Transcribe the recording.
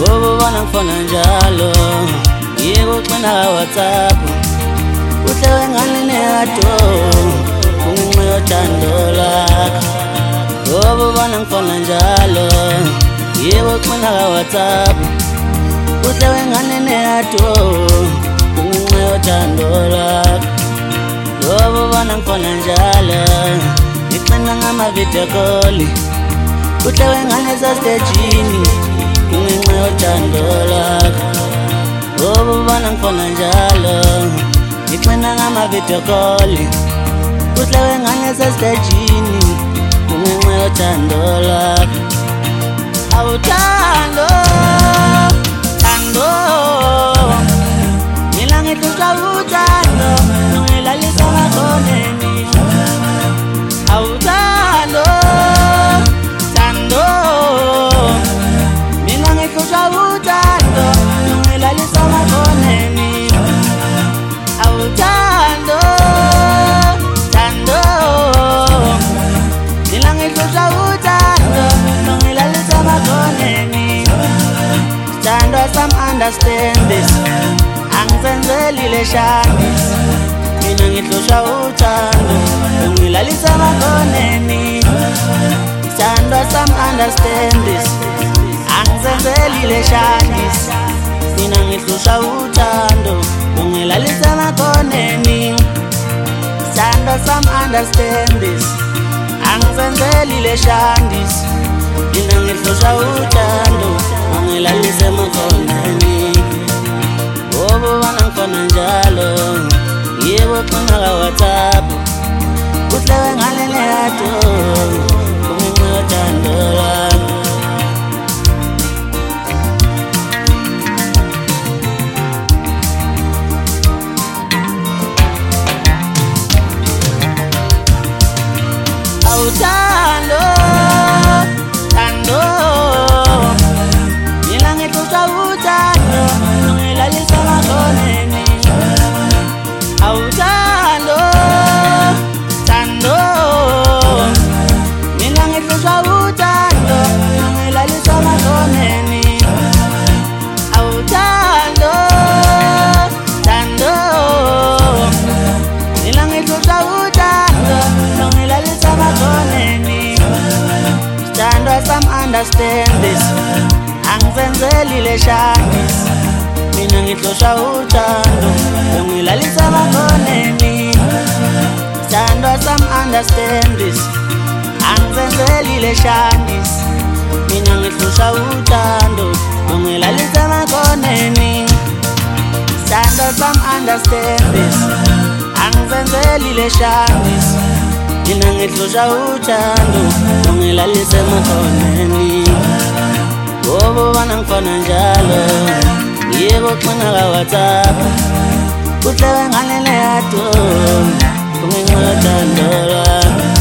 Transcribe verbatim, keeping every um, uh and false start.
Bobo bana ngifona njalo yebo xina WhatsApp Utlewe ngani neyato kungenxa yothando lakho Bobo bana ngifona njalo yebo xina WhatsApp Utlewe ngani neyato kungenxa yothando lakho Bobo bana ngifona njalo ngixina ngama video call Utlewe ngani sasejini kungenxa yothando lakho Bobo bana ngifona njalo ngixina ngama video call Utlewe ngani sasejini kungenxa yothando lakho Awuthando thando mina ngihlushwa uthando ngilalisa makoneni Awuthando thando mina ngihlushwa uthando ngilalisa makoneni Awuthando thando mina ngihlushwa uthando ngilalisa makoneni Thando some understand this Angizenzeli leshanis Mina ngihlushwa uthando ngilalisa makoneni Thando some understand this Angizenzeli leshanis Mina ngihlushwa uthando ngilalisa makoneni Thando some understand this Angizenzeli leshanis Mina ngihlushwa uthando ngilalisa makoneni Bobo bana ngifona njalo yebo xina WhatsApp Utlewe ngani neyato kungenxa yothando lakho Awuthando thando mina ngihlushwa uthando ngilalisa makoneni Awuthando thando mina ngihlushwa uthando ngilalisa makoneni Awuthando thando mina ngihlushwa uthando ngilalisa makoneni Thando some understand this Angizenzeli leshanis Mina ngihlushwa uthando ngilalisa makoneni Thando some understand this Angizenzeli leshanis Mina ngihlushwa uthando ngilalisa makoneni Thando some understand this Angizenzeli leshanis Mina ngihlushwa uthando ngilalisa makoneni Bobo bana ngifona njalo yebo xina WhatsApp Utlewe ngani neyato kungenxa yothando lakho